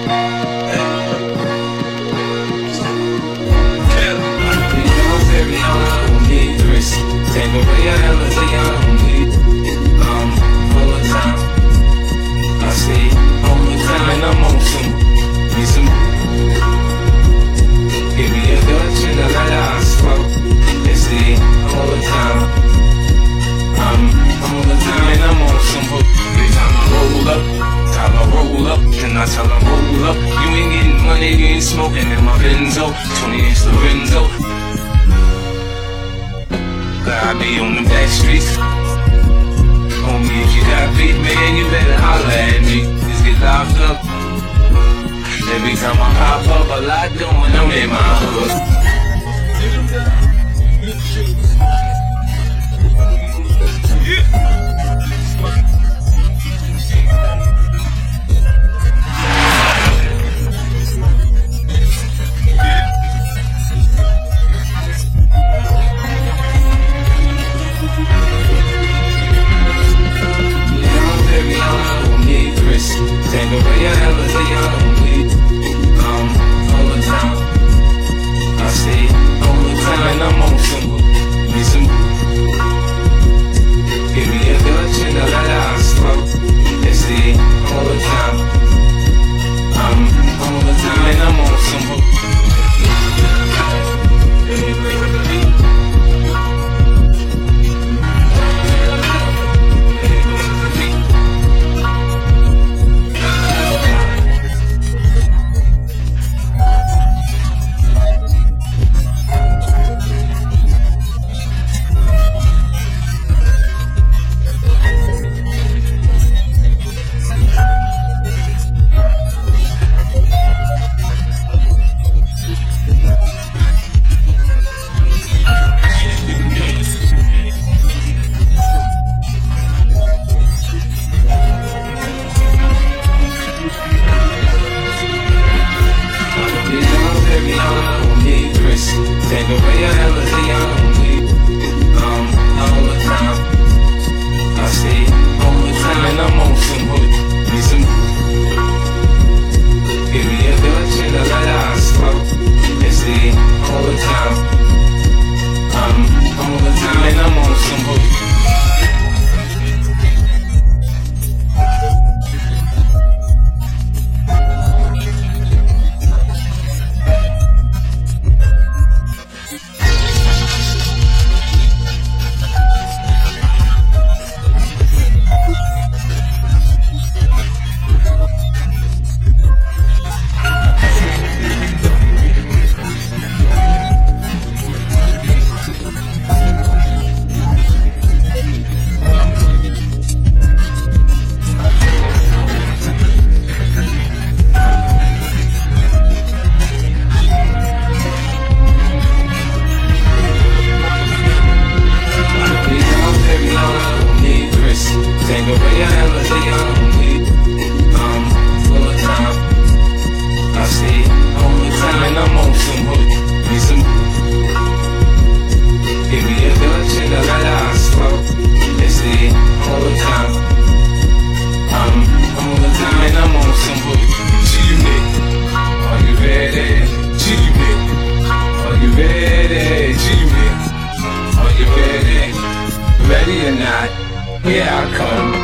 Take away your energy, all the time. I stay all the time and I'm on some. Give me a Dutch and a light ice flow. They stay all the time. I'm all the time and I'm on some hook. Every time I roll up, and I tell them roll up. You ain't getting money, you ain't smoking in my Benzo, 20-inch Lorenzo. I be on the back streets. Homie, if you got beat, man, you better holler at me. Just get locked up. Every time I pop up, a lot going on in my hood. Take away your energy, all the time. I stay all the time and I'm on some. Give me a Dutch and a light ice flow. They stay all the time. I'm all the time and I'm on some. Take away your energy, all the time. I stay all the time and I'm on some hood. Give me a Dutch and a light ice flow. They stay all the time. All the time and I'm on some hood. Take away your energy, full of time. I stay all the time and I'm on some hood. Give me a Dutch and a light ice flow. They stay all the time. All the time and I'm on some hood. G-Unit, are you ready? G-Unit, are you ready? G-Unit, are you ready? Ready or not? Here I come.